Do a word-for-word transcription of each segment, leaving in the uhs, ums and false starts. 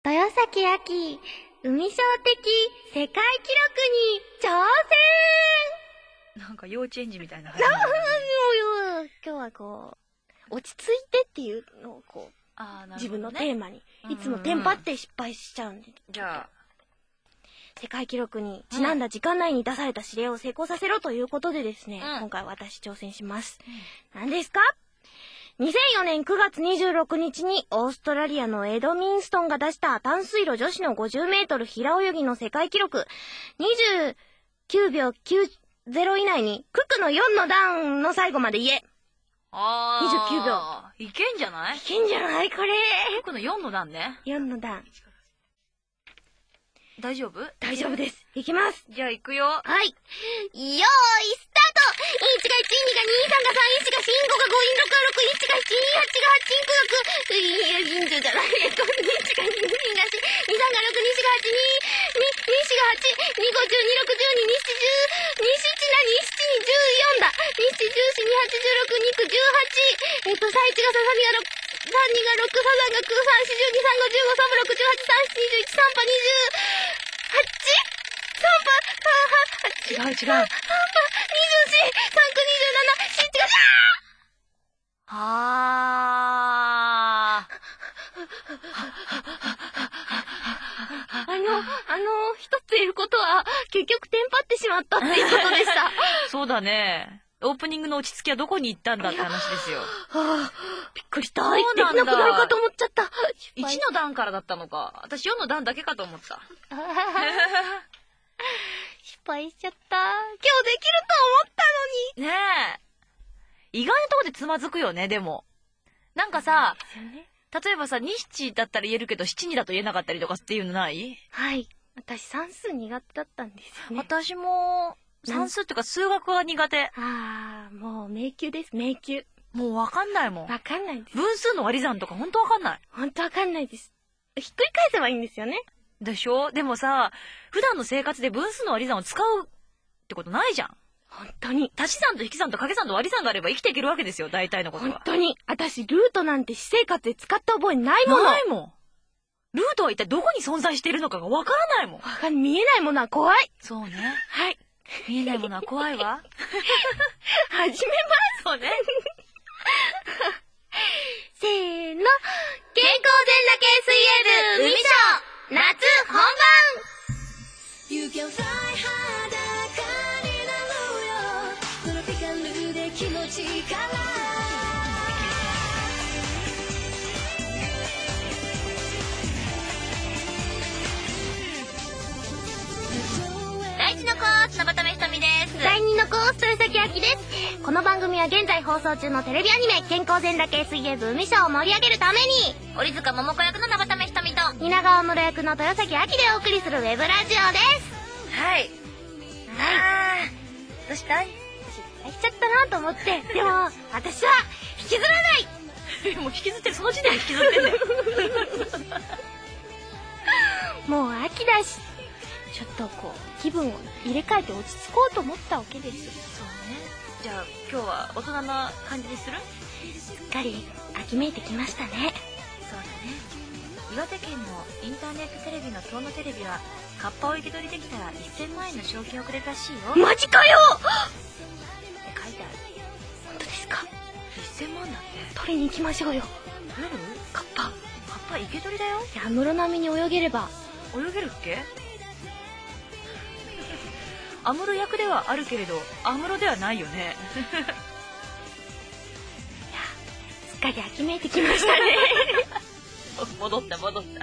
豊崎亜紀、海小的世界記録に挑戦。 なんか幼稚園児みたいな始まり。今日はこう、落ち着いてっていうのをこう、 あー、なるほどね、 自分のテーマに、いつもテンパって失敗しちゃうんで。 じゃあ、 世界記録にちなんだ時間内に出された指令を成功させろということでですね、うん、今回私挑戦します。うん、何ですか？にせんよねんくがつにじゅうろくにちにオーストラリアのエドミンストンが出した短水路女子のごじゅうメートル平泳ぎの世界記録にじゅうきゅうびょうきゅうじゅう以内にククのよんの段の最後まで言え。 あー、 にじゅうきゅうびょう。 いけんじゃない？ いけんじゃないこれ。 ククのよんの段ね。 よんの段。 大丈夫？ 大丈夫です。いきます。 じゃあ行くよ。 はい。よーい、スタート！ いち がいち、にがに、さんがさん、いちがしん、ごがご、ろくがろく、いちがいち、に、はちがはち、きゅうがく、いや、近所じゃない。えっと、にがに、にがし、にさんがろく、にしがはち、に、に、にしがはち、にごじゅう、にろくじゅうに、にしじゅう、にしちな、にしちにじゅうよんだ。にしじゅうし、にはちじゅうろく、にくじゅうはち。えっと、さいちがささみがろく、さんにがろく、ささんがく、さんしじゅうに、さんごじゅうご、さんろくじゅうはち、さんしにじゅういち、さんぱにじゅうはち、さんぱ、 違う違う。 さんぱ、にじゅうよん、さんくにじゅうなな、しちが、 あー。 あの、あの、一つ言えることは、結局テンパってしまったっていうことでした。 そうだね。オープニングの落ち着きはどこに行ったんだって話ですよ。 はあ、びっくりした。できなくなるかと思っちゃった。 いちの段からだったのか。私よんの段だけかと思った。 失敗しちゃった。今日できると思ったのに。 ねえ。意外なとこでつまずくよね、でも。なんかさ、ね、例えばさ、に七だったら言えるけど、七二だと言えなかったりとかっていうのない？ はい。私算数苦手だったんですよね。 私も、算数っていうか数学が苦手。 ああ、もう迷宮です、迷宮。 もうわかんないもん。 わかんないです。 分数の割り算とかほんとわかんない。 ほんとわかんないです。ひっくり返せばいいんですよね。 でしょ？でもさ、普段の生活で分数の割り算を使うってことないじゃん。 本当に。 足し算と引き算と掛け算と割り算があれば生きていけるわけですよ、大体のことは。 本当に。私、ルートなんて私生活で使った覚えないもの。 ないもん。ルートは一体どこに存在しているのかがわからないもん。 わかん、見えないものは怖い。 そうね。 はい。 見えないものは怖いわ。 始めます。 そうね。 せーの。健康全裸系水泳部海ショー夏本番。You can fly high 裸になろうよ。トロピカルで気持ちいいから。第一のコース、生田目ひとみです。第二のコース、豊崎亜紀です。この番組は現在放送中のテレビアニメ、健康全裸系水泳部海ショーを盛り上げるために、折塚桃子役の生田目ひとみと、蜷川室役の豊崎亜紀でお送りするウェブラジオです。 はい。 はい。 どうしたい？ 失敗しちゃったなと思って、でも、私は、引きずらないもう引きずってる、その時点で引きずってんだよ。 もう秋だし、ちょっとこう気分を入れ替えて落ち着こうと思ったわけです。 そうね。じゃあ今日は大人な感じにする？ すっかり秋めいてきましたね。 そうだね。岩手県のインターネットテレビの遠野テレビはカッパを生け捕りできたらせんまんえんの賞金をくれるらしいよ。 マジかよって書いてある。 本当ですか？ せんまんだって。 取りに行きましょうよ。 取れる？ カッパ。 カッパ生け捕りだよ。 安室並みに泳げれば。 泳げるっけ？安室役ではあるけれど安室ではないよね。いや、 すっかり秋めいてきましたね。 戻った戻った。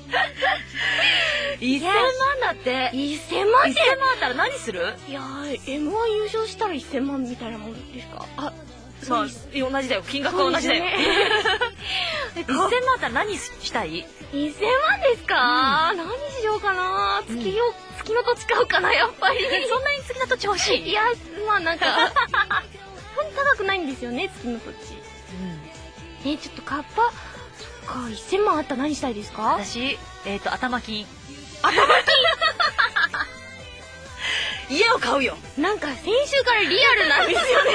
いっせんまんだって。 いっせんまんって。 いっせんまんあったら何する？ いやー、エムワン 優勝したらいっせんまんみたいなもんですか？あ、 まあ、同じだよ。金額は同じだよ。いっせんまんあったら何したい？ いっせんまんですか？うん、何しようかな。月を、うん、月の土地買うかな、やっぱり。 そんなに月の土地欲しい？ いや、まあなんか、そんな高くないんですよね、月の土地。うん。ね、ちょっとカッパ、そっか、いっせんまんあったら何したいですか？ 私、えっと、頭金。 頭金家を買うよ。 なんか先週からリアルなんですよね。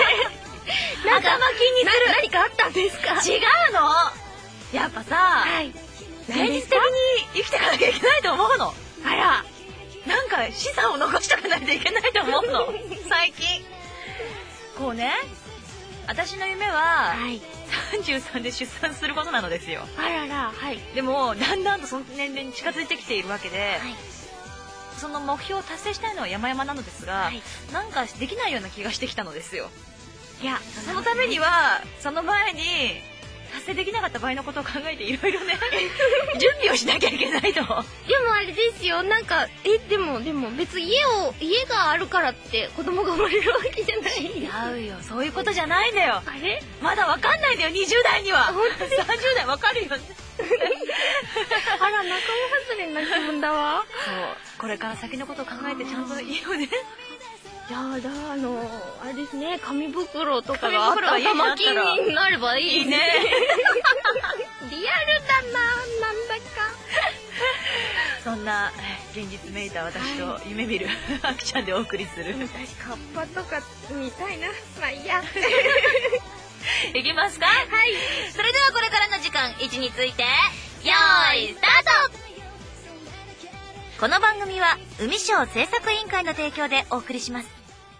なんか頭金にする。 何かあったんですか？ 違うの。やっぱさ、 はい、 現実的に生きていかなきゃいけないと思うの。 あら。 なんか資産を残しておかないといけないと思うの。最近。こうね、私の夢は、はい、さんじゅうさんで出産することなのですよ。 あらら、はい。 でも、だんだんとその年齢に近づいてきているわけで、はい、その目標を達成したいのは山々なのですが、はい、なんかできないような気がしてきたのですよ。 いや、 そのためには、その前に、達成できなかった場合のことを考えていろいろね準備をしなきゃいけないと。でもあれですよ、なんかえでもでも別に家を家があるからって子供が生まれるわけじゃない。 違うよ、そういうことじゃないんだよ。 あれまだわかんないんだよ、にじゅう代には。 本当ですさんじゅう代わかるよねあら、仲間外れな気分だわ。 そう、これから先のことを考えてちゃんといいよね。 いやだ、あのあれですね、紙袋とかがあった玉金になればいいね。リアルだな、なんだか。 そんな現実めいた私と夢見るあきちゃんでお送りする。 私カッパとか見たいな。まあいいや。 いきますか。 はい。 それではこれからの時間、位置についてよーいスタート。この番組は海賞制作委員会の提供でお送りします。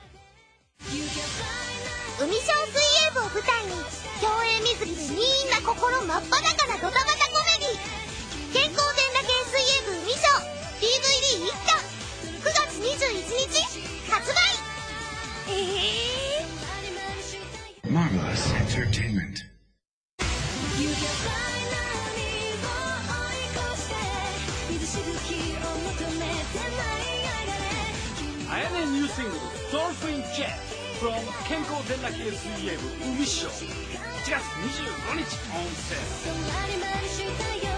海賞水泳部を舞台に競泳水着でみんな心真っ裸なドタバタコメディ、健康全裸系水泳部海賞 ディーブイディー 一巻くがつにじゅういちにち発売。えー、Marvelous Entertainment。 あやねニューシングル「ドルフィンジェット」from 健康全裸系水泳部海賞いちがつにじゅうごにちオンセール。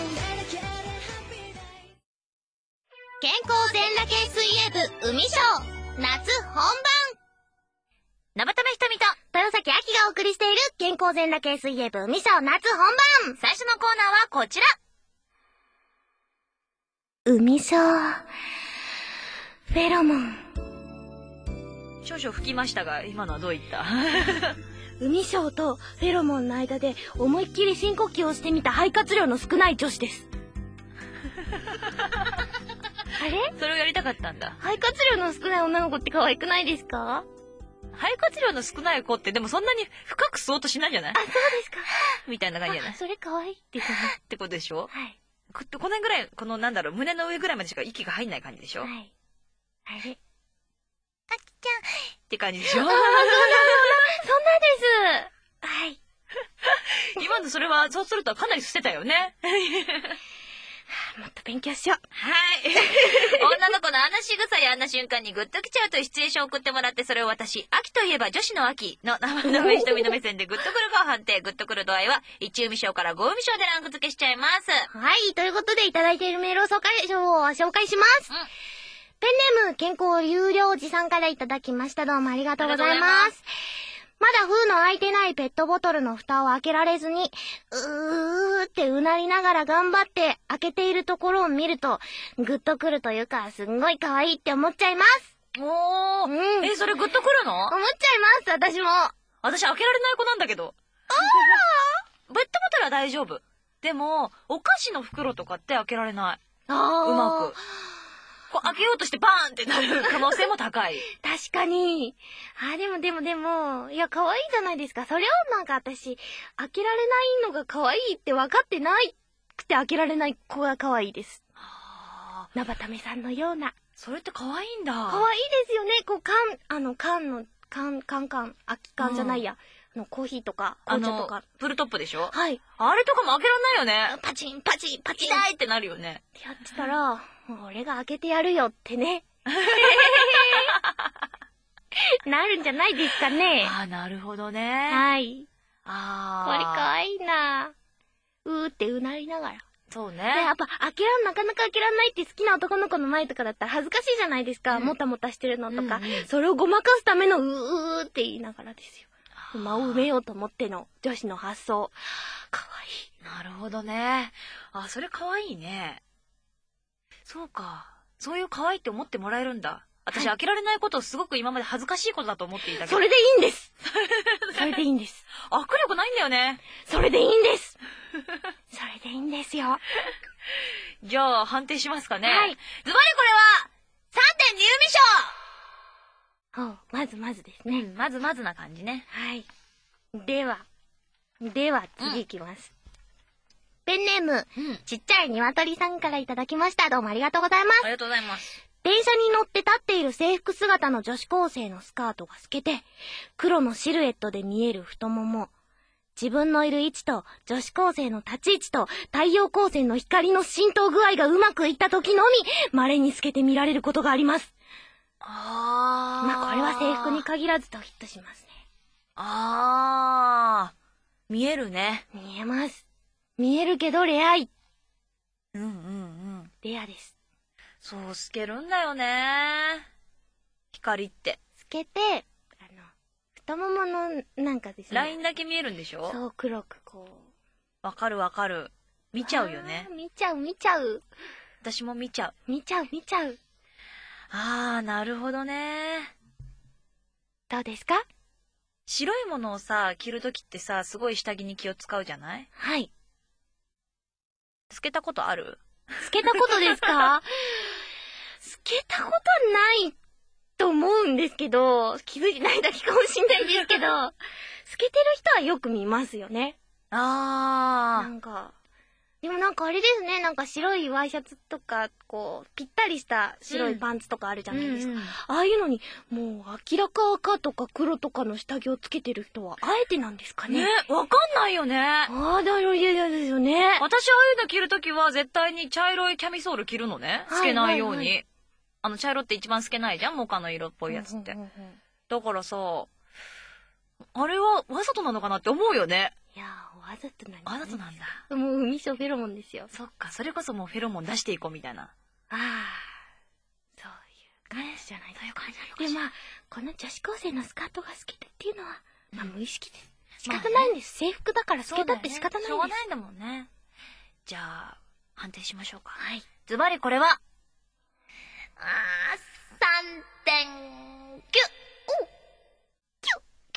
健康全裸系水泳部海賞夏本番。 生田目ひとみと豊崎あきがお送りしている健康全裸系水泳部海賞夏本番。 最初のコーナーはこちら。 海賞フェロモン。 少々吹きましたが、今のはどういった海賞とフェロモンの間で思いっきり深呼吸をしてみた肺活量の少ない女子です。あれそれをやりたかったんだ。 肺活量の少ない女の子って可愛くないですか？ 肺活量の少ない子ってでもそんなに深く吸おうとしないんじゃない？ あ、そうですか。 みたいな感じじゃない？ それ可愛いですね。 ってことでしょ？ はい。 こ、この辺ぐらい、このなんだろう、胸の上ぐらいまでしか息が入んない感じでしょ？ はい。あれ？ あきちゃんって感じでしょ？ああ、 そんな、そんな、そんなです。はい。 今のそれは、そうするとかなり吸ってたよね。 もっと勉強しよう。 はい。女の子のあんな仕草やあんな瞬間にグッときちゃうというシチュエーションを送ってもらって、それを私、秋といえば女子の秋の生の上瞳の目線でグッとくるかを判定。グッとくる度合いは、いち海賞からご海賞でランク付けしちゃいます。 はい。ということでいただいているメールを紹介、紹介します。うん、ペンネーム、健康有料児さんからいただきました。どうもありがとうございます。まだ封の開いてないペットボトルの蓋を開けられずに、うーってうなりながら頑張って開けているところを見ると、グッとくるというか、すんごい可愛いって思っちゃいます。 おー。うん、え、それグッとくるの？ 思っちゃいます、私も。 私開けられない子なんだけど。 あー。ペットボトルは大丈夫。でも、お菓子の袋とかって開けられない。 あー。 うまく。こう開けようとしてバーンってなる可能性も高い。 確かに。あ、でもでもでも、いや、可愛いじゃないですか。それをなんか私、開けられないのが可愛いって分かってないくて開けられない子が可愛いです。はぁ。なばためさんのような。 それって可愛いんだ。 可愛いですよね。こう、缶、あの、缶の、缶、缶缶、空き缶じゃないや。うん、あの、コーヒーとか、紅茶とか。 プルトップでしょ？ はい。 あれとかも開けられないよね。 パチン、パチン、パチン。 痛いってなるよね。 ってやってたら、もう俺が開けてやるよってね。なるんじゃないですかね。 ああ、なるほどね。 はい。 ああ。これかわいいな。うーってうなりながら。 そうね。 で、やっぱ開けらん、なかなか開けらんないって好きな男の子の前とかだったら恥ずかしいじゃないですか。うん、もたもたしてるのとか、うんうん。それをごまかすためのうーって言いながらですよ。間を埋めようと思っての女子の発想。かわいい。なるほどね。あ、それかわいいね。そうか。そういう可愛いって思ってもらえるんだ。私、はい、開けられないことをすごく今まで恥ずかしいことだと思っていたけど。 それでいいんです。それでいいんです。 握力ないんだよね。 それでいいんです。それでいいんですよ。 じゃあ、判定しますかね。 はい。 ズバリこれは、さんてん入ほう、まずまずですね。 味賞。うん、まずまずな感じね。 はい。では、では次いきます。ペンネーム、 うん。 ちっちゃい鶏さんからいただきました。どうもありがとうございます。 ありがとうございます。 電車に乗って立っている制服姿の女子高生のスカートが透けて、黒のシルエットで見える太もも。自分のいる位置と女子高生の立ち位置と太陽光線の光の浸透具合がうまくいった時のみ、稀に透けて見られることがあります。 あー。 まあこれは制服に限らずとヒットしますね。 あー。見えるね。 見えます。見えるけどレアい。 うんうんうん。 レアです。 そう、透けるんだよね。光って。 透けて、あの、太もものなんかですね。 ラインだけ見えるんでしょ？ そう、黒くこう。 わかるわかる。見ちゃうよね。 見ちゃう見ちゃう。 私も見ちゃう。 見ちゃう見ちゃう。 あー、なるほどね。 どうですか？ 白いものをさ、着るときってさ、すごい下着に気を使うじゃない？ はい。 透けたことある？ 透けたことですか？透けたことないと思うんですけど、気づいてないだけかもしんないですけど、透けてる人はよく見ますよね。なあんか、でもなんかあれですね、なんか白いワイシャツとか、こう、ぴったりした白いパンツとかあるじゃー。 ないですか。 うんうんああいうのに、もう明らか赤とか黒とかの下着をつけてる人は、あえてなんですかね。 ね、わかんないよね。 ああ、だろ、いやいやですよね。 私ああいうの着るときは絶対に茶色いキャミソール着るのね。透けないように。 はいはいはあの、茶色って一番透けないじゃん、モカの色っぽいやつって。 うんうんうんうんだからさ、あれはわざとなのかなって思うよね。 いやー、わざとなんですね。 わざとなんだ。 もう海ショフェロモンですよ。 そっか、それこそもうフェロモン出していこうみたいな。 ああ、そういう感じじゃないですか。で、まあ、この女子高生のスカートが透けたっていうのは、まあ無意識です。仕方ないんです。制服だから透けたって仕方ないんです。 しょうがないんだもんね。じゃあ、判定しましょうか。 はい。 ズバリこれは、 あー、さんてんきゅ。おきゅ、き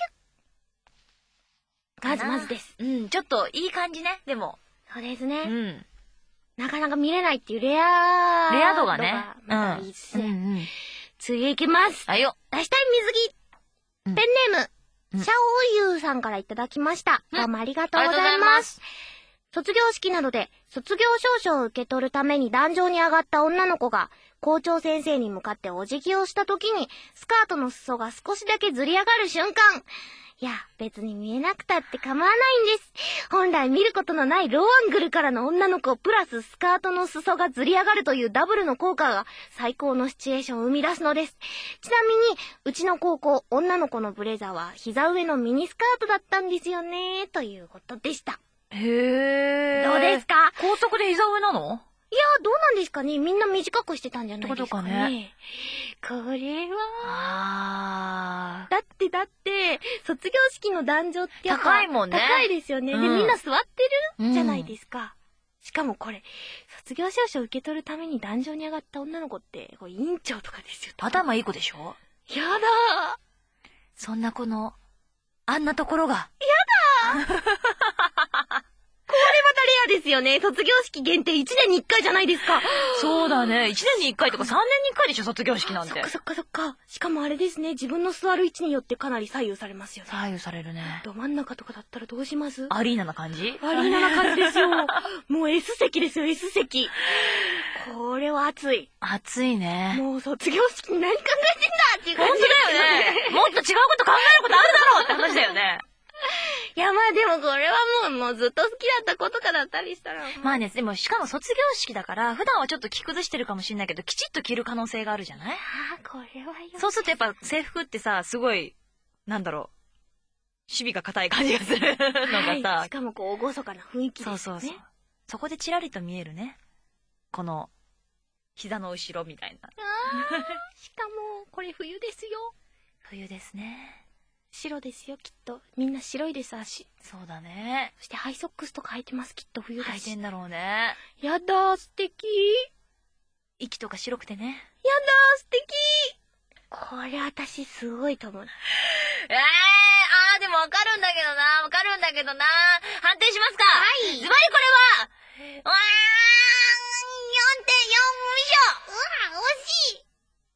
ゅ。 まずまずです。 うん、ちょっといい感じね、でも。 そうですうね。 ん。 なかなか見れないっていうレアレア度がね。 またいいですね。 うんうん。 次行きます。 はいよ。 出したい水着。 うんペンネーム、 うんシャオユーさんからいただきました。 うんどうもありがとうありがとうござございま。 いますす。 卒業式などで卒業証書を受け取るために壇上に上がった女の子が校長先生に向かってお辞儀をした時にスカートの裾が少しだけずり上がる瞬間。いや、別に見えなくたって構わないんです。本来見ることのないローアングルからの女の子プラススカートの裾がずり上がるというダブルの効果が最高のシチュエーションを生み出すのです。ちなみに、うちの高校、女の子のブレザーは膝上のミニスカートだったんですよね、ということでした。 へー。 どうですか？ 高速で膝上なの？ いやー、どうなんですかね。みんな短くしてたんじゃないですかね。 ってことかねこれは、 あだってだって、卒業式の壇上ってやっぱ高いもんね高いですよね。で、 うんみんな座ってー。 るじゃないですか。しかもこれ、卒業証書を受け取るために壇上に上がった女の子って、これ委員長とかですよ。 頭いい子でしょ？ やだそんな子の、あんなところが。 ー。これまたレアですよね。卒業式限定いちねんにいっかいじゃないですか。 そうだね。いちねんにいっかいとかさんねんにいっかいでしょ、卒業式なんてそっか。そっかそっか。しかもあれですね。自分の座る位置によってかなり左右されますよね。 左右されるね。 ど真ん中とかだったらどうします？ アリーナな感じ？ アリーナな感じですよ。もう S 席ですよ、S 席。これは熱い。 暑いね。 もう卒業式に何考えてんだっていう感じ。 本当だよね。もっと違うこと考えることあるだろうって話だよね。 いやまあでもこれはもう、もうずっと好きだった子とかだったりしたら。 まあね、でもしかも卒業式だから、普段はちょっと着崩してるかもしれないけど、きちっと着る可能性があるじゃない？ ああ、これはよ。 そうするとやっぱ制服ってさ、すごい、なんだろう、守備が硬い感じがするのがさ、 はい、しかもこう、厳かな雰囲気ですよね。 そうそうそう。そこでチラリと見えるね。この、膝の後ろみたいな。 あーしかも、これ冬ですよ。 冬ですね。 白ですよ、きっと。みんな白いです、足。 そうだね。 そしてハイソックスとか履いてます、きっと冬だし。 履いてんだろうね。 やだー、素敵。 息とか白くてね。 やだー、素敵。これ私すごいと思う。 えー、あーでもわかるんだけどな、わかるんだけどな。判定しますか？はい。ズバリこれは、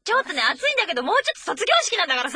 ちょっとね、暑いんだけど、もうちょっと卒業式なんだからさ。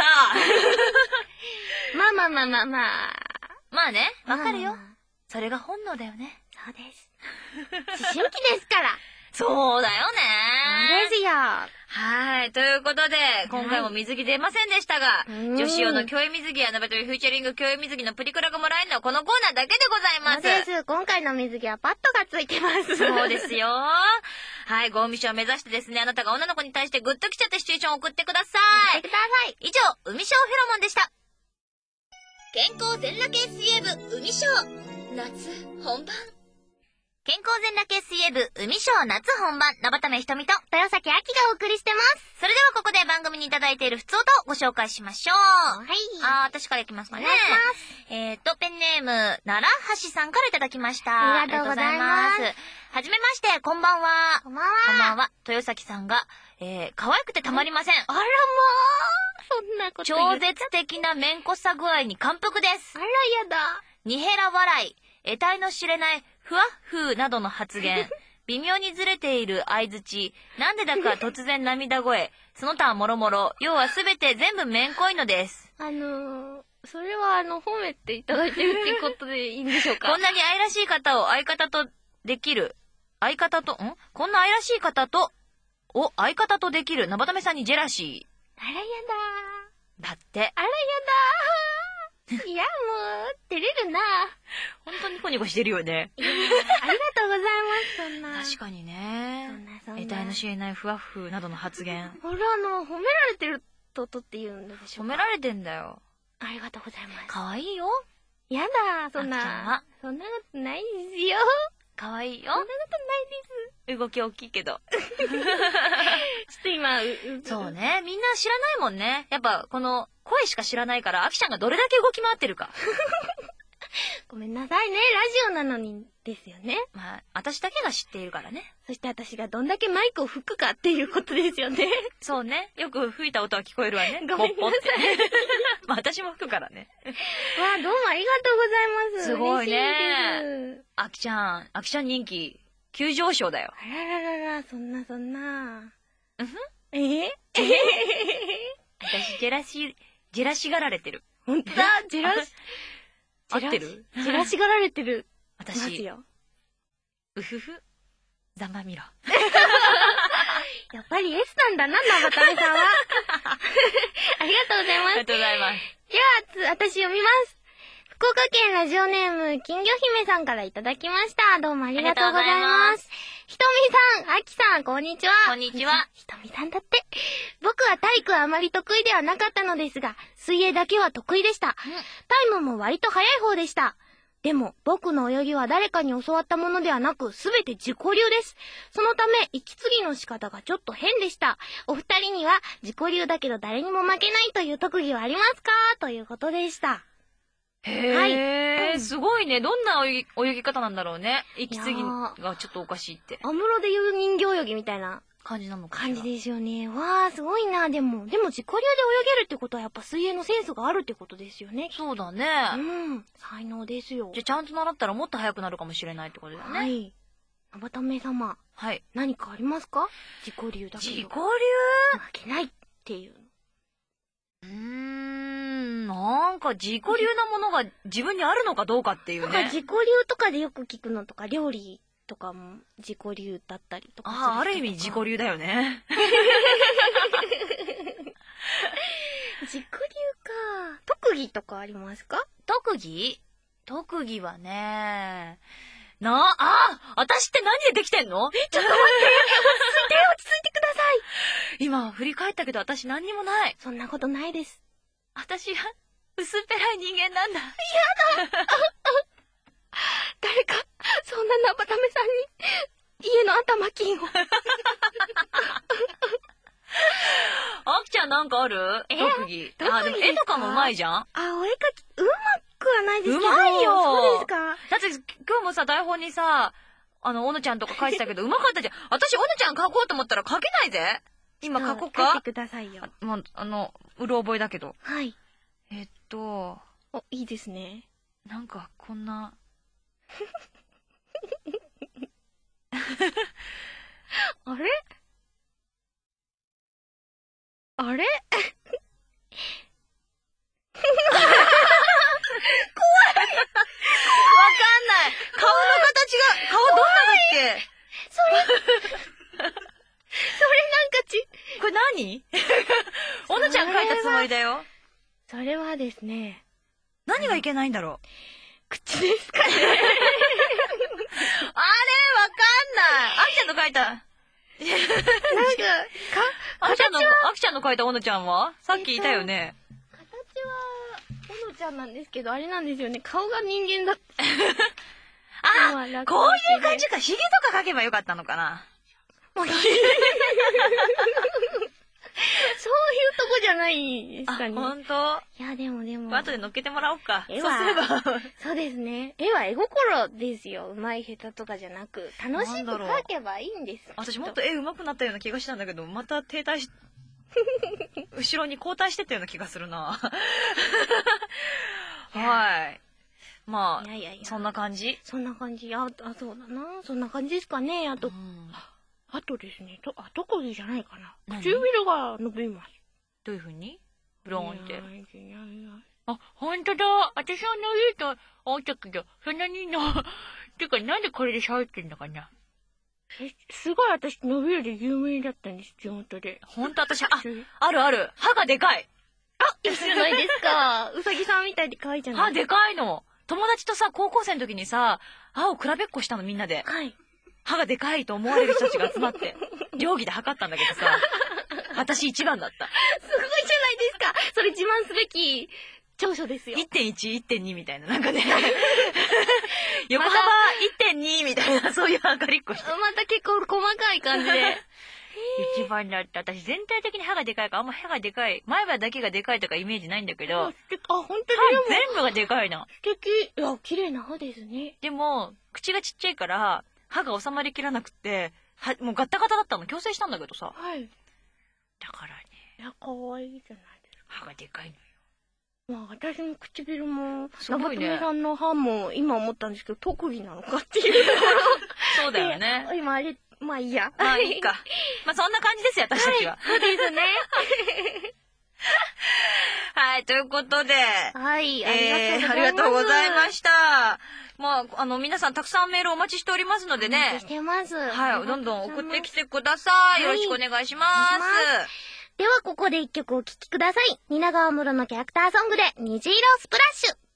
まあまあまあまあまあ。 まあね、わかるよまあ。 それが本能だよね。 そうです。思春期ですから。 そうだよそうね。 ですよ。 はい。ということで、今回も水着出ませんでしたが、 うん女子用の競泳水着やナベトリフューチャリング競泳水着のプリクラがもらえるのはこのコーナーだけでございます。 そうです。今回の水着はパッドがついてます。 そうですよ。はい。ゴーミショを目指してですね、あなたが女の子に対してグッときちゃったシチュエーションを送ってください。 やってください。 以上、海ショーフェロモンでした。健康全裸系水泳部海ショー夏本番。健康全裸系水泳部海ショー夏本番、なばためひとみと豊崎あきがお送りしてます。 それではここで番組にいただいているふつおたをご紹介しましょう。 はい。 あー、私からいきますかね。 お願いしますえーと、ペンネーム、奈良橋さんからいただきました。 ありがとうございますありがとうございます。はじめまして、こんばんは。 こんばんは。 こんばんは。豊崎さんが、えー、可愛くてたまりません。 あらまあ、そんなこと言超っちゃ絶的なめんこさ具合に感服です。 あらやだ。 にへら笑い、得体の知れないふわっふーなどの発言、微妙にずれている相槌、なんでだか突然涙声、その他もろもろ、要はすべて全部めんこいのです。 あのー、それはあの、褒めていただいてるっていうことでいいんでしょうか。 こんなに愛らしい方を相方とできる、相方と、んこんな愛らしい方と、を相方とできる、なばためさんにジェラシあらやー。だって。 だ。あらやだ。いや、もう、照れるな。 本当にコニコしてるよね。 いや、ありがとうございます、そんな。 確かにね。 そんな、そんな。 得体の知れないふわっふーなどの発言。 ほら、あの、褒められてるととって言うんでしょうか。 褒められてんだよ。 ありがとうございます。 かわいいよ。 やだ、そんあきちゃんはな。そんなことないですよ。 かわいいよそんな。ことないです。 動き大きいけど。 ちょっと今、う、う、 そうね。みんな知らないもんね。やっぱ、この、声しか知らないから、あきちゃんがどれだけ動き回ってるか。 ごめんなさいね。ラジオなのにですよね。 まあ、私だけが知っているからね。 そして私がどんだけマイクを吹くかっていうことですよね。 そうね。よく吹いた音は聞こえるわね。 ごめんなさいポッポって。まあ、私も吹くからね。 わあ、どうもありがとうございます。 すごいね嬉しいです。 あきちゃん、あきちゃん人気、急上昇だよ。 あらららら、そんなそんな。 うんふん。 え私、ジェラシ、ジェラシがられてる。 ほんとだ、ジェラシ、 合ってるジェラシがられてる。ます私、 よ。 うふふ。ざまみろ。 やっぱり S なんだな、なばためさんは。ありがとうございます。 ありがとうございます。 では、つ、私読みます。福岡県ラジオネーム、金魚姫さんからいただきました。どうもありがとうございありがとうございま。 ますひとみさん、あきさん、こんにちは。 こんにちは。 ひとみさんだって。僕は体育はあまり得意ではなかったのですが、水泳だけは得意でした。タイムも割と早い方でした。でも、僕の泳ぎは誰かに教わったものではなく、すべて自己流です。そのため、息継ぎの仕方がちょっと変でした。お二人には、自己流だけど誰にも負けないという特技はありますかということでした。 へはいえ、 うんすごいね。どんな泳ぎ、泳ぎ方なんだろうね。息継ぎいやーがちょっとおかしいってアムロでいう人形泳ぎみたいな感じなのかしら。 感じですよね。わー、すごいな。でも、でも自己流で泳げるってことはやっぱ水泳のセンスがあるってことですよね。 そうだね。 うん。才能ですよ。 じゃあちゃんと習ったらもっと速くなるかもしれないってことだよね。 は。い。なばため様、 はい。 何かありますか？自己流だけど。 自己流負けないっていう。 うーん、なんか自己流なものが自分にあるのかどうかっていうね。 なんか自己流とかでよく聞くのとか、料理とかも自己流だったりとかする人とか。 ああ、ある意味自己流だよね。 自己流か。特技とかありますか？ 特技特技はね、な、あ私って何でできてんのちょっと待って。落ち着いて、落ち着いてください。 今振り返ったけど私何にもない。 そんなことないです。 私は薄っぺらい人間なんだ。 誰か、そんななばためさんに、家の頭金を。 あきちゃんなんかあるえ特技。 特技あ、でも絵とかも上手いじゃん。 あ、お絵かき、うまくはないですけど。 うまいよそうですか。 だって今日もさ、台本にさ、あの、おのちゃんとか書いてたけど、うまかったじゃん。私、おのちゃん書こうと思ったら書けないぜ。今書こうか。 書いてくださいよ。 あまあ、あの、うろ覚えだけど。 はい。 えっと、 お、いいですね。 なんか、こんな。 あれあれわかんない。顔の形が、顔どんなだっけ？ それ、それなんかち、 これ何？おのちゃん描いたつもりだよ。 それはですね。 何がいけないんだろう。 口ですかね。 あれわかんない。あきちゃんの描いた。 なんか、 あきちゃんの、あきちゃんの描いたおのちゃんはさっきいたよね。 形は、おのちゃんなんですけど、あれなんですよね。顔が人間だった。 あ、こういう感じか。ヒゲとか描けばよかったのかな。 そういうとこじゃないですかね。 ほんと？ いや、でもでも。 後で乗っけてもらおうか。 絵はそうすれば。 そうですね。絵は絵心ですよ。うまい下手とかじゃなく。楽しく描けばいいんです。 私もっと絵上手くなったような気がしたんだけど、また停滞し、後ろに後退してったような気がするな。はい。まあ、いやいやいやそんな感じ？ そんな感じ。あ、あ、そうだな。そんな感じですかね。あと、 うん、 あとですね、と、あ、特技じゃないかな。 何？ 唇が伸びます。 どういう風に？ブローンって。 あ、ほんとだ。私は伸びると思ったけど、そんなにの、てかなんでこれで喋ってんのかな。え、すごい私伸びるで有名だったんです、地元で。 ほんと私、あ、あるある。歯がでかい。 あ、いいじゃないですか。うさぎさんみたいで可愛いじゃない。 歯でかいの。友達とさ、高校生の時にさ、歯を比べっこしたのみんなで。 はい。 歯がでかいと思われる人たちが集まって、定規で測ったんだけどさ、私一番だった。 すごいじゃないですか。それ自慢すべき長所ですよ。 いってんいち、いってんに みたいな、なんかね。横幅 いってんに みたいな、そういう測りっこして。 また結構細かい感じで。 一番だった。私全体的に歯がでかいから、あんま歯がでかい。前歯だけがでかいとかイメージないんだけど。 あ、本当に歯全部がでかいの。 素敵。いや、綺麗な歯ですね。 でも、口がちっちゃいから、歯が収まりきらなくて、は、もうガッタガタだったの。矯正したんだけどさ。 はい。 だからね。 いや、可愛いじゃないですか。 歯がでかいのよ。 まあ、私の唇も、 すごいね。 長友さんの歯も今思ったんですけど、特技なのかっていうところ。 そうだよね。 今あれ、まあいいや。 まあいいか。まあそんな感じですよ、私たちは。 はい、そうですね。 はい、ということで。 はい、 えー、ありがとうございました。まあ、あの、皆さんたくさんメールお待ちしておりますのでね。 お待ちしてます。 はい、どんどん送ってきてください。よろしくお願いします。 では、ここで一曲お聴きください。蜷川室のキャラクターソングで、虹色スプラッシュ。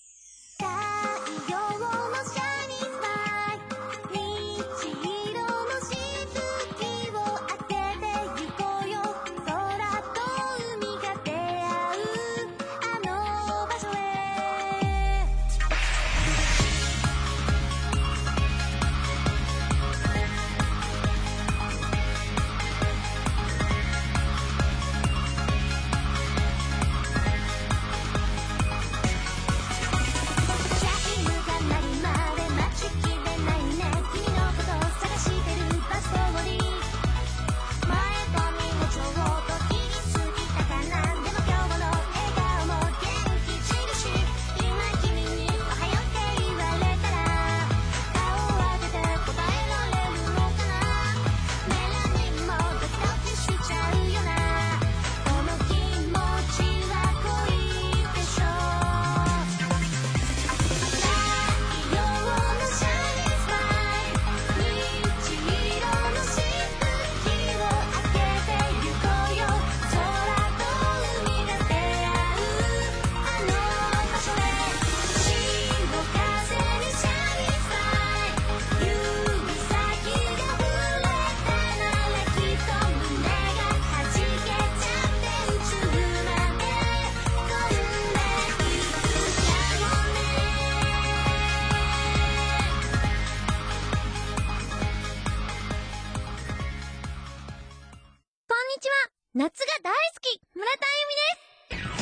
夏が大好き村田あゆみです。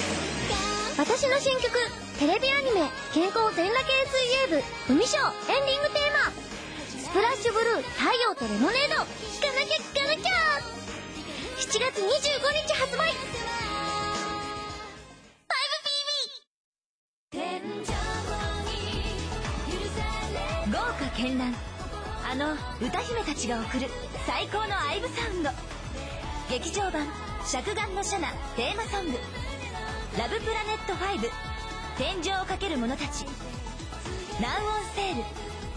私の新曲テレビアニメ健康全裸系水泳部海ショーエンディングテーマスプラッシュブルー太陽とレモネード聴かなきゃ聴かなきゃしちがつにじゅうごにち発売。 ファイブピービー 豪華絢爛あの歌姫たちが送る最高のアイブサウンド劇場版尺眼のシャナテーマソング、ラブプラネットファイブ天井をかける者たち、ナウオンセール。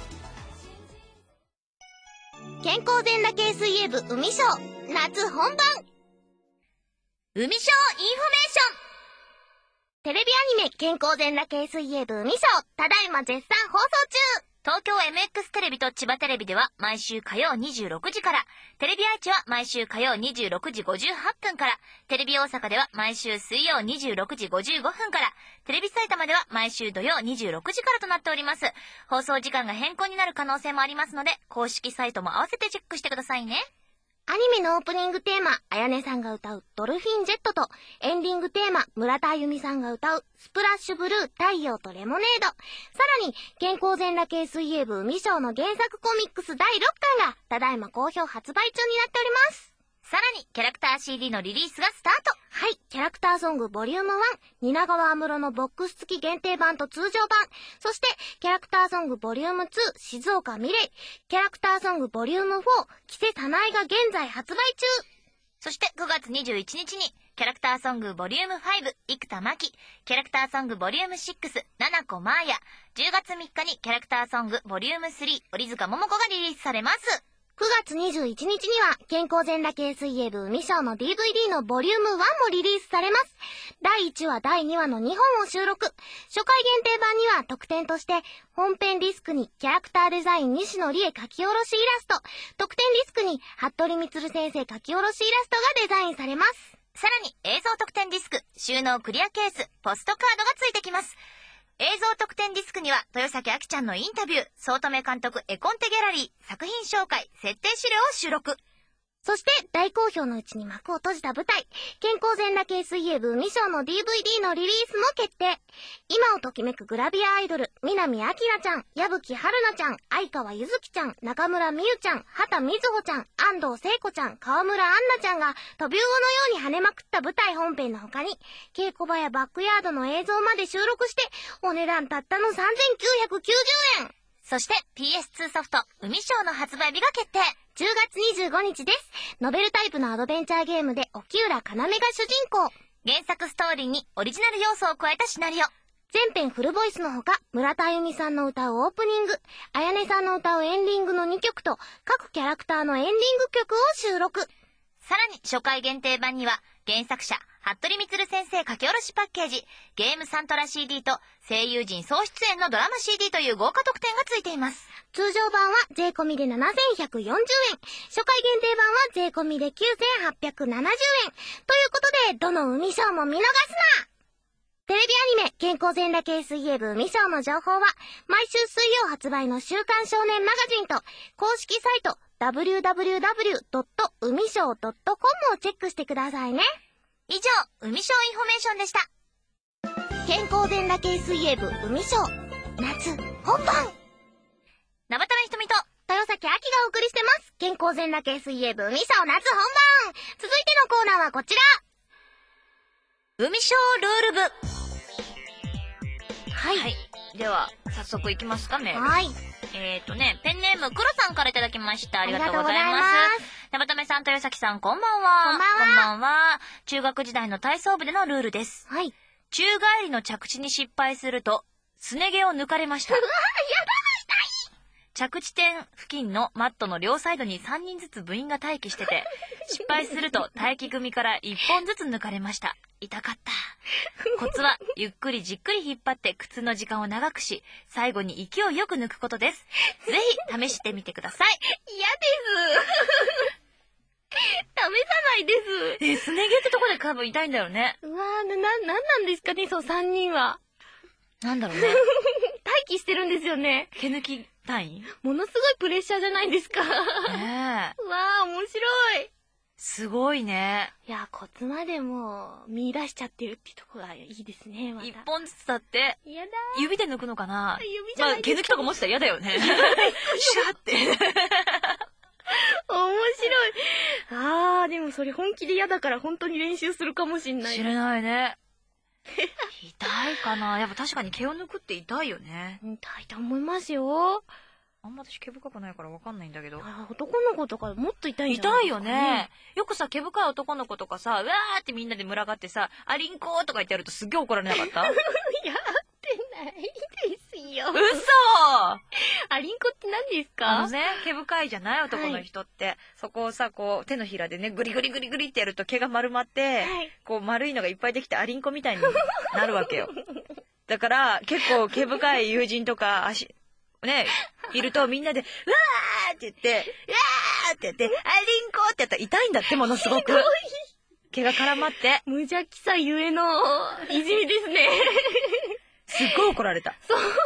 健康全裸系水泳部海ショー夏本番。 海ショーインフォメーション。 テレビアニメ健康全裸系水泳部海ショーただいま絶賛放送中。 東京 エムエックス テレビと千葉テレビでは毎週火曜にじゅうろくじから、テレビ愛知は毎週火曜にじゅうろくじごじゅうはっぷんから、テレビ大阪では毎週水曜にじゅうろくじごじゅうごふんから、テレビ埼玉では毎週土曜にじゅうろくじからとなっております。放送時間が変更になる可能性もありますので、公式サイトも合わせてチェックしてくださいね。 アニメのオープニングテーマ、あやねさんが歌うドルフィンジェットと、エンディングテーマ、村田あゆみさんが歌うスプラッシュブルー太陽とレモネード。さらに、健康全裸系水泳部海ショーの原作コミックスだいろっかんが、ただいま好評発売中になっております。 さらに、キャラクター シーディー のリリースがスタート。 はい、キャラクターソングボリュームワン、蜷川安室のボックス付き限定版と通常版、そして、キャラクターソングボリュームツー、静岡美玲、キャラクターソングボリュームフォー、木瀬さなえが現在発売中。 そしてくがつにじゅういちにちに、キャラクターソングボリュームファイブ、生田真希、キャラクターソングボリュームシックス、七子真綾、じゅうがつみっかにキャラクターソングボリュームスリー、折塚桃子がリリースされます。 くがつにじゅういちにちには、健康全裸系水泳部海ショーの ディーブイディー のボリュームワンもリリースされます。だいいちわ、だいにわのにほんを収録。初回限定版には特典として、本編ディスクにキャラクターデザイン西野理恵書き下ろしイラスト、特典ディスクに服部充先生書き下ろしイラストがデザインされます。 さらに映像特典ディスク、収納クリアケース、ポストカードがついてきます。映像特典ディスクには豊崎あきちゃんのインタビュー、早乙女監督絵コンテギャラリー、作品紹介、設定資料を収録。 そして大好評のうちに幕を閉じた舞台、健康全裸系水泳部海ショーの ディーブイディー のリリースも決定。今をときめくグラビアアイドル、南明ちゃん、矢吹春奈ちゃん、相川ゆずきちゃん、中村美優ちゃん、畑瑞穂ちゃん、安藤聖子ちゃん、川村杏奈ちゃんが飛び魚のように跳ねまくった舞台本編の他に、稽古場やバックヤードの映像まで収録して、お値段たったのさんぜんきゅうひゃくきゅうじゅうえん。 そして ピーエスツー ソフト、海ショーの発売日が決定。 じゅうがつにじゅうごにちです。ノベルタイプのアドベンチャーゲームで沖浦かなめが主人公。 原作ストーリーにオリジナル要素を加えたシナリオ。 全編フルボイスのほか、村田あゆみさんの歌うオープニング、あやねさんの歌うエンディングのにきょくと、各キャラクターのエンディング曲を収録。 さらに初回限定版には、原作者、服部充先生書き下ろしパッケージ、ゲームサントラ シーディー と声優陣総出演のドラマ シーディー という豪華特典がついています。 通常版は税込みでななせんひゃくよんじゅうえん、初回限定版は税込みできゅうせんはっぴゃくななじゅうえん。ということで、どの海ショーも見逃すな！テレビアニメ、健康全裸系水泳部海ショーの情報は、毎週水曜発売の週刊少年マガジンと、公式サイト、ダブリューダブリューダブリュードットうみしょうドットコム をチェックしてくださいね。 以上、海ショーインフォメーションでした。 健康全裸系水泳部海ショー、夏本番。 生田目ひとみと、 豊崎あきがお送りしてます。健康全裸系水泳部海ショー夏本番。続いてのコーナーはこちら。 海ショールール部。 はい。 はい。では、早速いきますか、メール。 はい。 えーとね、ペンネーム、黒さんからいただきました。ありがとうございます。生田目さん、豊崎さん、こんばんは。 こんばんは。 こんばんは。中学時代の体操部でのルールです。 はい。 宙返りの着地に失敗すると、すね毛を抜かれました。 うわ、やだ、痛い。 着地点付近のマットの両サイドにさんにんずつ部員が待機してて、失敗すると待機組からいっぽんずつ抜かれました。痛かった。コツはゆっくりじっくり引っ張って靴の時間を長くし、最後に勢いよく抜くことです。ぜひ試してみてください。 嫌です。試さないです。 え、すね毛ってとこで多分痛いんだよね。 うわー、な、な、なんなんですかね、そうさんにんは。 なんだろうね。 待機してるんですよね。 毛抜き単位？ ものすごいプレッシャーじゃないですか。 ねえ。 うわー、面白い。 すごいね。 いや、コツまでもう見出しちゃってるってとこがいいですね、また。 一本ずつだって。 やだー。指で抜くのかな？ 指じゃないですか。 まあ、毛抜きとか持ってたら嫌だよね。シャーって。 面白い。あー、でもそれ本気で嫌だから本当に練習するかもしんない。 知れないね。痛いかな？やっぱ確かに毛を抜くって痛いよね。 痛いと思いますよ。 あんま私毛深くないからわかんないんだけど。 あ、男の子とかもっと痛いんじゃな痛いよいですかね。よくさ、毛深い男の子とかさ、うわーってみんなで群がってさ、アリンコーとか言ってやるとすっげえ怒られなかった？ やってないですよ。 嘘アリンコって何ですか？ あのね、毛深いじゃない男の人って、はい、そこをさ、こう手のひらでね、グリグリグリグリってやると毛が丸まって、はい、こう丸いのがいっぱいできてアリンコみたいになるわけよ。だから結構毛深い友人とか足ねいるとみんなでうわーって言ってうわーって言ってアリンコってやったら痛いんだってものすごく毛が絡まって無邪気さゆえのいじめですね。 すっごい怒られた。 そうなんだ。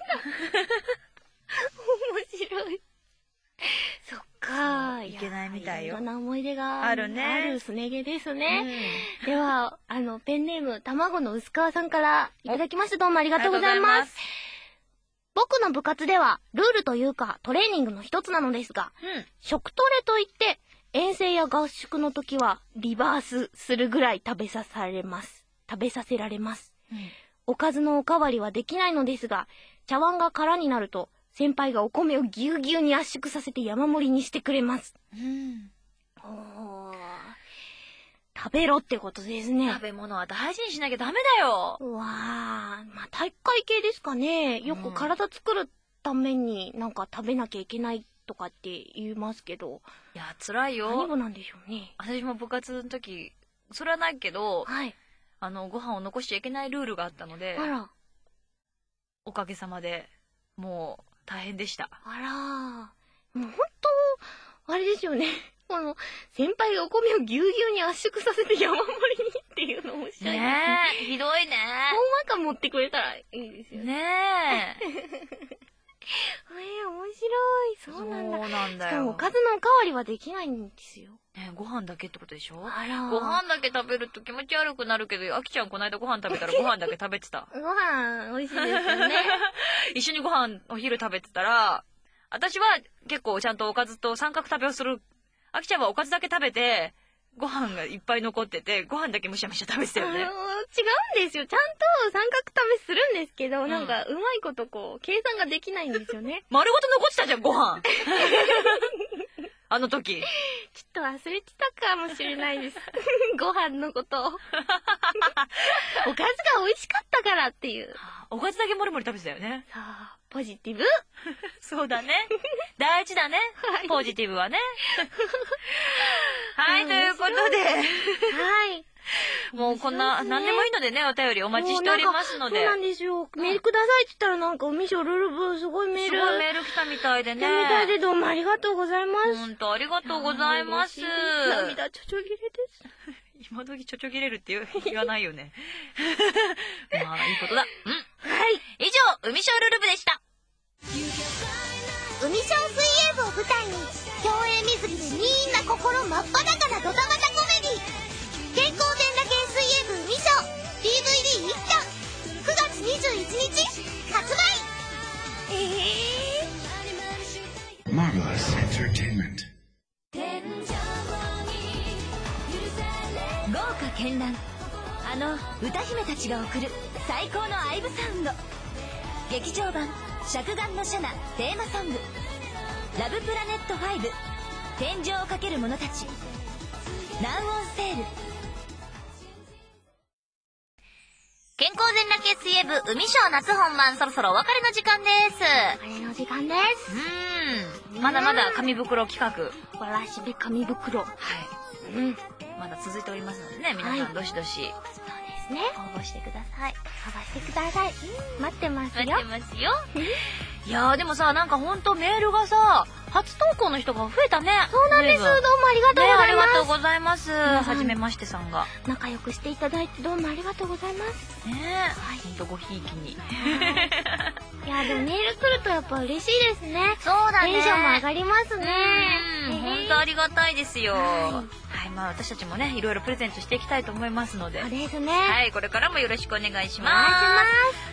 面白い。そっか、 いけないみたいよ。 いろんな思い出があるね。 あるすね毛ですね。うん、では、あの、ペンネーム、卵の薄川さんからいただきました。どうもありがとうございます。僕の部活では、ルールというか、トレーニングの一つなのですが、うん、食トレといって、遠征や合宿の時は、リバースするぐらい食べさされます。食べさせられます。うん、おかずのおかわりはできないのですが、茶碗が空になると、先輩がお米をぎゅうぎゅうに圧縮させて山盛りにしてくれます。うん、おー、食べろってことですね。 食べ物は大事にしなきゃダメだよ。 うわー、まあ体育会系ですかね。よく体作るためになんか食べなきゃいけないとかって言いますけど。 いや、辛いよ。 何がなんでしょうね。 私も部活の時、それはないけど、 はい。 あの、ご飯を残しちゃいけないルールがあったので、 あら。 おかげさまで、もう、大変でした。 あらー。もうほんと、あれですよね。この、先輩がお米をぎゅうぎゅうに圧縮させて山盛りにっていうの面白いですね。 ねえ、ひどいね。 ほんわか持ってくれたらいいですよね。 ねえ。 えー、面白い。そうなんだ。 そうなんだよ。 しかもおかずのおかわりはできないんですよ。 ね、ご飯だけってことでしょ？ あら。 ご飯だけ食べると気持ち悪くなるけど、あきちゃんこの間ご飯食べたらご飯だけ食べてた。 ご飯美味しいですよね。 一緒にご飯お昼食べてたら、私は結構ちゃんとおかずと三角食べをする。あきちゃんはおかずだけ食べて、ご飯がいっぱい残ってて、ご飯だけむしゃむしゃ食べてたよね。 あのー、違うんですよ。ちゃんと三角食べするんですけど、うん、なんかうまいことこう、計算ができないんですよね。 丸ごと残ってたじゃん、ご飯。あの時。 ちょっと忘れてたかもしれないです。ご飯のこと。おかずが美味しかったからっていう。 おかずだけもりもり食べてたよね。 さあ、ポジティブ。 そうだね。大事だね。はい、ポジティブはね。はい、ということで。はい。もうこんな、ね、何でもいいのでね、お便りお待ちしておりますので。 そうなんですよ。メールくださいって言ったらなんか、おみしょルルブ、すごいメール。 すごいメール来たみたいでね。 来たみたいでどうもありがとうございます。 ほんとありがとうございます。 涙ちょちょぎれです。 今時ちょちょぎれるって言わないよね。まあ、いいことだ。うん。 はい。 以上、海ショールルブでした。 海ショー水泳部を舞台に、競泳水着でみんな心真っ裸なドタバタコメディ。健康全裸系水泳部海ショー ディーブイディー 一巻くがつにじゅういちにち発売。えー、Marvelous Entertainment。 豪華絢爛、あの歌姫たちが送る最高のアイブサウンド。劇場版尺眼のシャナテーマソング、ラブプラネットファイブ、天井をかける者たち、ナウオンセール。 健康全裸系水泳部海ショー夏本番、そろそろお別れの時間です。 お別れの時間です。 うーん、まだまだ紙袋企画、 わらしべ紙袋、はい、 うん、まだ続いておりますのでね、皆さんどしどし、はい、 そうですね、 応募してください。 応募してください。待ってますよ。 待ってますよ。いやーでもさ、なんかほんとメールがさ、初投稿の人が増えたね。 そうなんです。どうもありがとうございます。 ね、ありがとうございます。はじめましてさんが。 仲良くしていただいてどうもありがとうございます。 ねえ、はい、ほんとごひいきに。 いや、でもメール来るとやっぱ嬉しいですね。 そうだね。 テンションも上がりますね。 うん、ほんとありがたいですよ。はい、まあ私たちもね、いろいろプレゼントしていきたいと思いますので。 そうですね。 はい、これからもよろしくお願いします。 お願いします。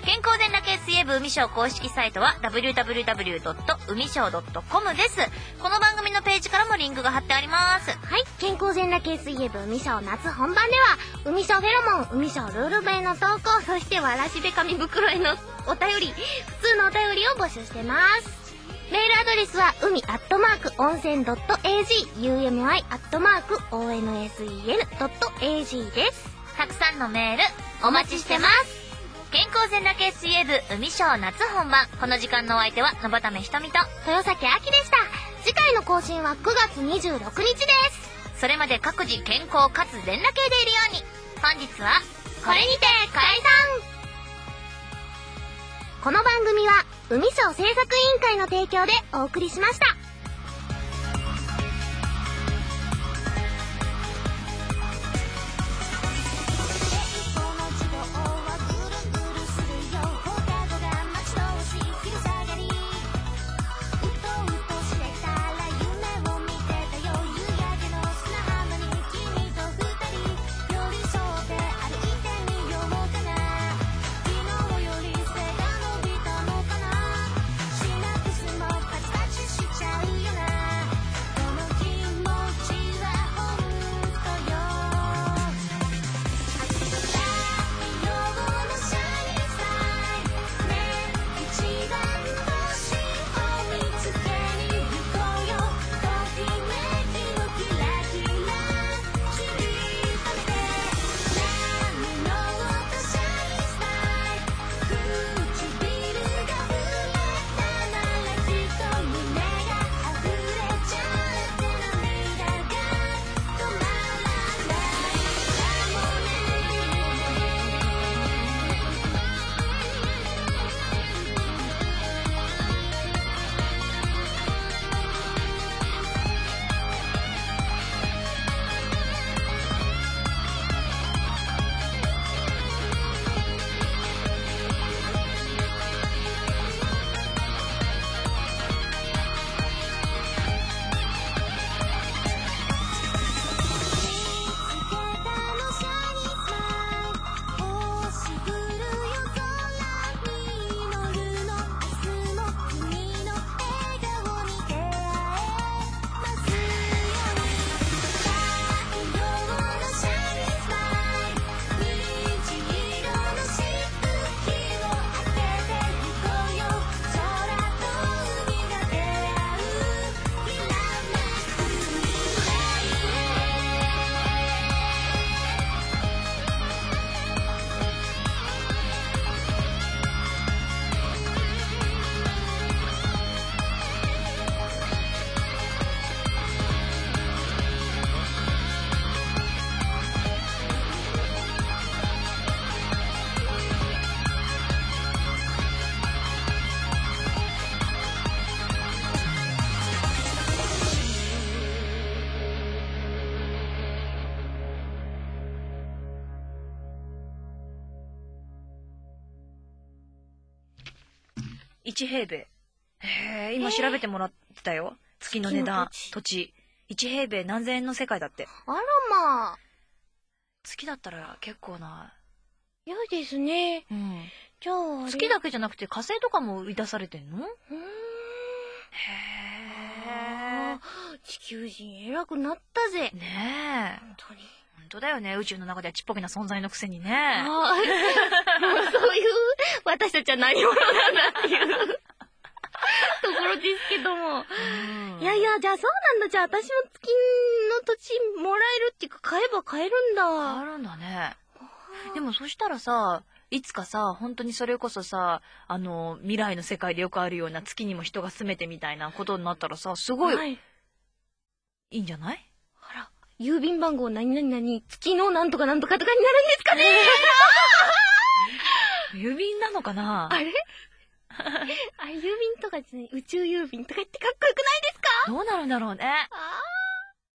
健康全裸系水泳部海ショー公式サイトは ダブリューダブリューダブリュードット海ショードットコム です。この番組のページからもリンクが貼ってあります。 はい、健康全裸系水泳部海ショー夏本番では、海ショーフェロモン、海ショールール部への投稿、そしてわらしべ紙袋へのお便り、普通のお便りを募集してます。メメールアドレスは海アットマーク温泉 .ag、 umi アットマーク onsen.ag です。 たくさんのメールお待ちしてます。健康全裸系水泳部海ショー夏本番、この時間のお相手は野畑ひとみと豊崎あきでした。次回の更新はくがつにじゅうろくにちです。 それまで各自健康かつ全裸系でいるように。本日はこれにて解散。この番組は海ショー制作委員会の提供でお送りしました。 いち平米。へえ、今調べてもらってたよ。月の値段、土地。いち平米何千円の世界だって。 あらまあ。 月だったら結構な。 良いですね。 うん。 じゃあ、 月だけじゃなくて火星とかも売り出されてんの？うーん。へえ。 地球人偉くなったぜ。 ねえ。 本当に。 本当だよね。宇宙の中ではちっぽけな存在のくせにね。 ああ。もうそういう、私たちは何者なんだっていうところですけども。いやいや、じゃあそうなんだ。じゃあ私も月の土地もらえるっていうか、買えば買えるんだ。 あるんだね。でもそしたらさ、いつかさ、本当にそれこそさ、あの、未来の世界でよくあるような月にも人が住めてみたいなことになったらさ、すごい、はい、いいんじゃない？ あら、郵便番号何々何、月のなんとかなんとかとかになるんですかね郵便なのかな？ あれあ、郵便とかですね、宇宙郵便とか言ってかっこよくないですか？ どうなるんだろうね。 あ